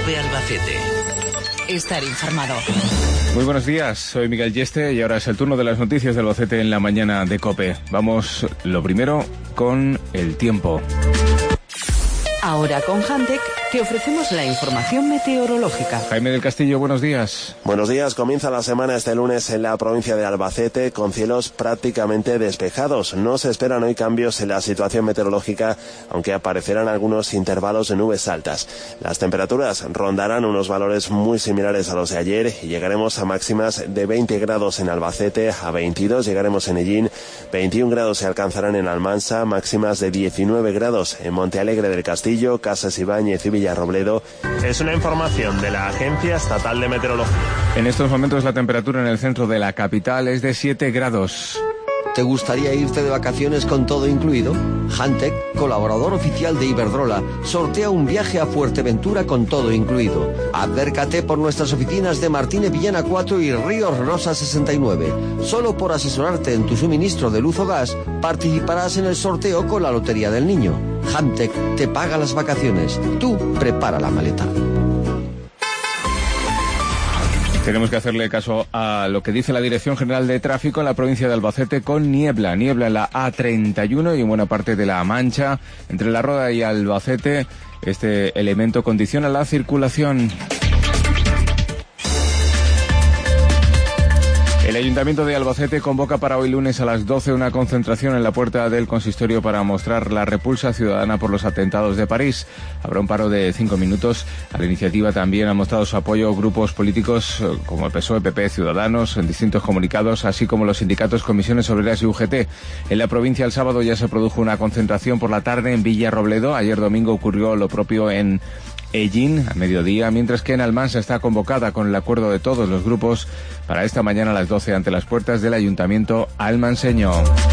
COPE Albacete. Estar informado. Muy buenos días, soy Miguel Yeste y ahora es el turno de las noticias de Albacete en la mañana de COPE. Vamos, lo primero, con el tiempo. Ahora con Handec te ofrecemos la información meteorológica. Jaime del Castillo, buenos días. Buenos días, comienza la semana este lunes en la provincia de Albacete con cielos prácticamente despejados. No se esperan hoy cambios en la situación meteorológica, aunque aparecerán algunos intervalos de nubes altas. Las temperaturas rondarán unos valores muy similares a los de ayer y llegaremos a máximas de 20 grados en Albacete, a 22 llegaremos en Ellín, 21 grados se alcanzarán en Almansa, máximas de 19 grados en Montealegre del Castillo, Casas Ibáñez y Villarrobledo. Es una información de la Agencia Estatal de Meteorología. En estos momentos la temperatura en el centro de la capital es de 7 grados. ¿Te gustaría irte de vacaciones con todo incluido? Handec, colaborador oficial de Iberdrola, sortea un viaje a Fuerteventura con todo incluido. Acércate por nuestras oficinas de Martínez Villena 4 y Ríos Rosa 69. Solo por asesorarte en tu suministro de luz o gas, participarás en el sorteo con la Lotería del Niño. Handec te paga las vacaciones. Tú prepara la maleta. Tenemos que hacerle caso a lo que dice la Dirección General de Tráfico en la provincia de Albacete con niebla en la A31 y en buena parte de la Mancha. Entre La Roda y Albacete, este elemento condiciona la circulación. El Ayuntamiento de Albacete convoca para hoy lunes a las 12 una concentración en la puerta del consistorio para mostrar la repulsa ciudadana por los atentados de París. Habrá un paro de 5 minutos. A la iniciativa también han mostrado su apoyo grupos políticos como el PSOE, PP, Ciudadanos, en distintos comunicados, así como los sindicatos, comisiones obreras y UGT. En la provincia el sábado ya se produjo una concentración por la tarde en Villarrobledo. Ayer domingo ocurrió lo propio en Ellín, a mediodía, mientras que en Almansa está convocada con el acuerdo de todos los grupos para esta mañana a las 12 ante las puertas del Ayuntamiento almanseño.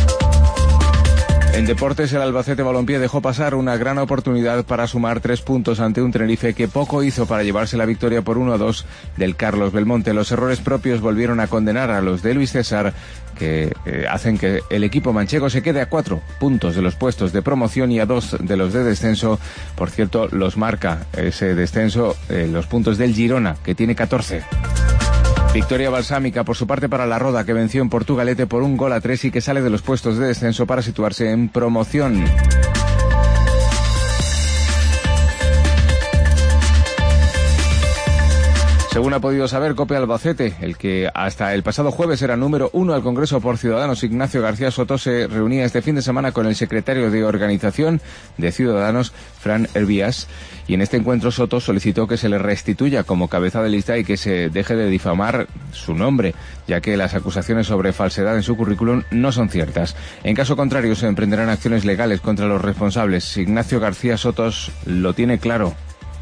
En deportes, el Albacete Balompié dejó pasar una gran oportunidad para sumar 3 puntos ante un Tenerife que poco hizo para llevarse la victoria por 1-2 del Carlos Belmonte. Los errores propios volvieron a condenar a los de Luis César, que hacen que el equipo manchego se quede a 4 puntos de los puestos de promoción y a 2 de los de descenso. Por cierto, los marca ese descenso los puntos del Girona, que tiene 14. Victoria balsámica por su parte para La Roda, que venció en Portugalete por 1-3 y que sale de los puestos de descenso para situarse en promoción. Según ha podido saber COPE Albacete, el que hasta el pasado jueves era número 1 al Congreso por Ciudadanos, Ignacio García Soto, se reunía este fin de semana con el secretario de Organización de Ciudadanos, Fran Hervías, y en este encuentro Soto solicitó que se le restituya como cabeza de lista y que se deje de difamar su nombre, ya que las acusaciones sobre falsedad en su currículum no son ciertas. En caso contrario, se emprenderán acciones legales contra los responsables. Ignacio García Sotos lo tiene claro.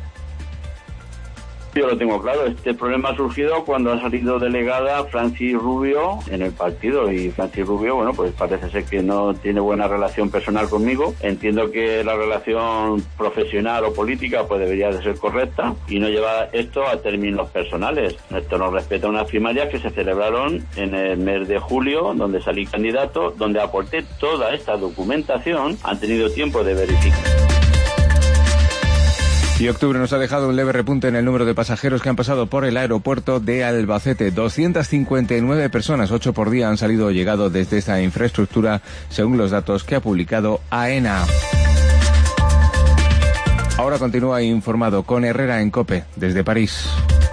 Yo lo tengo claro, este problema ha surgido cuando ha salido delegada Francis Rubio en el partido y Francis Rubio, bueno, pues parece ser que no tiene buena relación personal conmigo. Entiendo que la relación profesional o política pues debería de ser correcta y no llevar esto a términos personales. Esto no respeta unas primarias que se celebraron en el mes de julio, donde salí candidato, donde aporté toda esta documentación, han tenido tiempo de verificar. Y octubre nos ha dejado un leve repunte en el número de pasajeros que han pasado por el aeropuerto de Albacete. 259 personas, 8 por día, han salido o llegado desde esta infraestructura, según los datos que ha publicado AENA. Ahora continúa informado con Herrera en COPE, desde París.